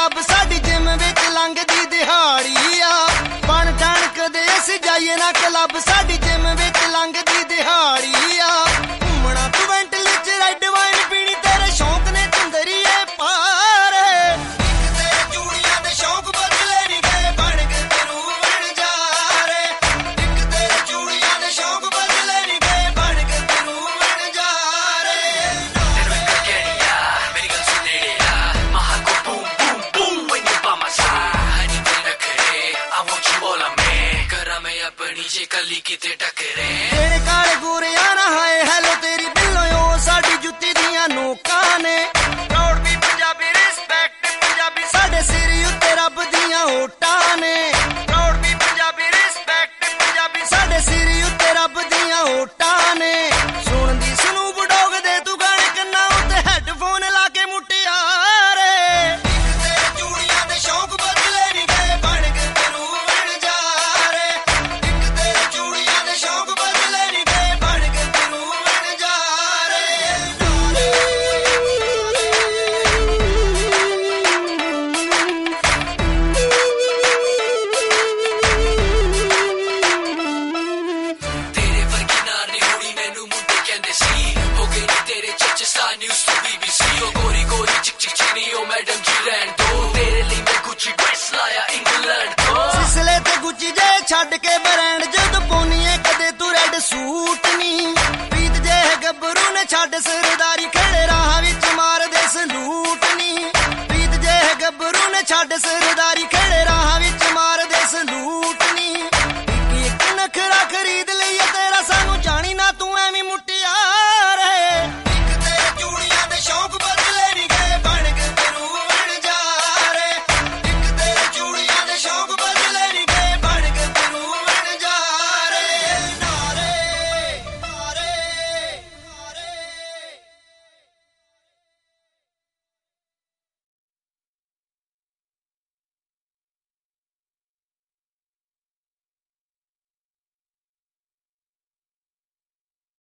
club साडी gym विच लंघदी दिहाड़ी आ बन जान कदे असीं जाइए ना क्लब साडी जिम विच लंघदी दिहाड़ी आ घूमना तू वेंटल च रेड वाइन पीनी तेरे शौक ने चंदरीए पार इक तेरे चूड़ियां दे शौक बदले नहीं गए बन के तू बन जा रे इक तेरे चूड़ियां दे शौक बदले नहीं गए बन के तू बन जा रे तेरे ककेड़िया मेरी गल सुन नेड़िया महा को boom boom boom when you by my side honey तेरे नखरे I want you all of me करा मैं अपनी जे कली किते टकरे तेरे काले गोरियां ना हाय हेलो तेरी बिल्लो साडी जुत्ती दियां नोकां ने प्राउड भी पंजाबी रिस्पेक्ट पंजाबी साडे सिर उत्ते रब दियां होटां ने प्राउड भी पंजाबी रिस्पेक्ट पंजाबी साडे सिर उत्ते रब दियां होटां ने सुनदी स्नूप डॉग दे तू गाने कन्ना उत्ते हैडफोन ला के मुटियारे इक तेरे चूड़ियां दे शौक बदले नहीं गए बन के तू बन जा रे इक तेरे चूड़ियां दे शौक बदले नहीं गए बन के तू बन जा रे तेरे वर्गी नार नी होनी मैनू मुंडे कहंदे सी हो गई नी तेरे चच सा न्यूज़ टू BBC ओ गोरी गोरी चिक चिक चिकनी ओ मैडम जी रहन दो तेरे लिए मैं गुच्ची ड्रेस लाया इंग्लैंड तो सिसले ते गुच्ची जे छड्ड के ब्रांड जद पोनीए कदे तू रेड सूट नी प्रीत जे गब्बरू ने छड्ड सरदारी खेड़े राह विच मार दे सलूट नी प्रीत जे गब्बरू ने छड्ड सरदारी